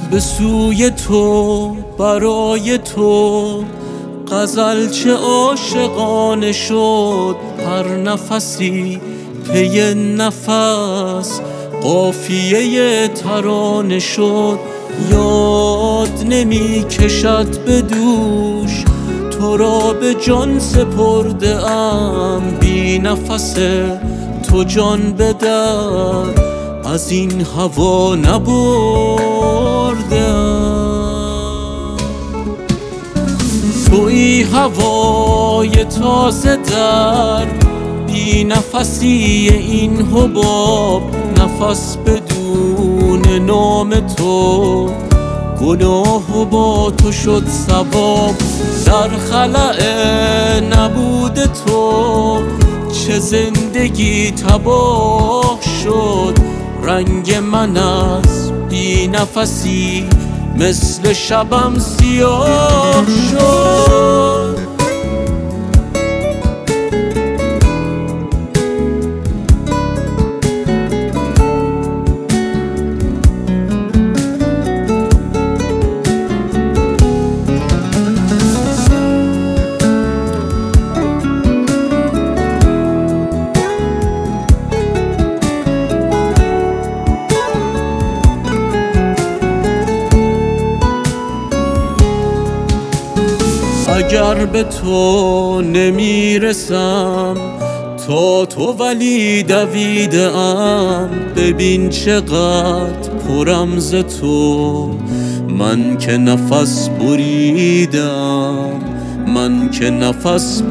به سوی تو برای تو غزل چه عاشقانه شد. هر نفسی پی نفس قافیه ترانه شد. یاد نمی کشد به دوش تو را به جان سپرده ام. بی نفس تو جان به در از این هوا نبردم. تویی هوای تازه در بی نفسی این حباب. نفس بدون نام تو گناه و با تو شد ثواب. در خلأ نبود تو چه زندگی تباه شد. رنگ من از بی نفسی مثل شبم سیاه شد. اگر به تو نمیرسم تا تو ولی دویده ام. ببین چقدر پرم ز تو من که نفس بریدم. من که نفس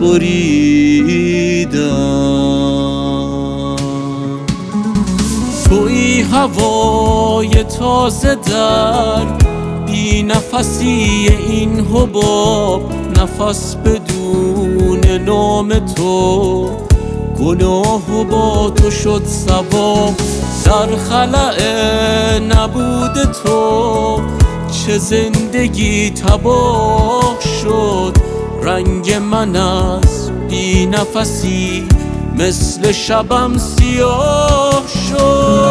بریدم. تویی هوای تازه در بی نفسی این حباب. نفس بدون نام تو گناه و با تو شد ثواب. در خلأ نبود تو چه زندگی تباه شد. رنگ من از بی نفسی مثل شبم سیاه شد.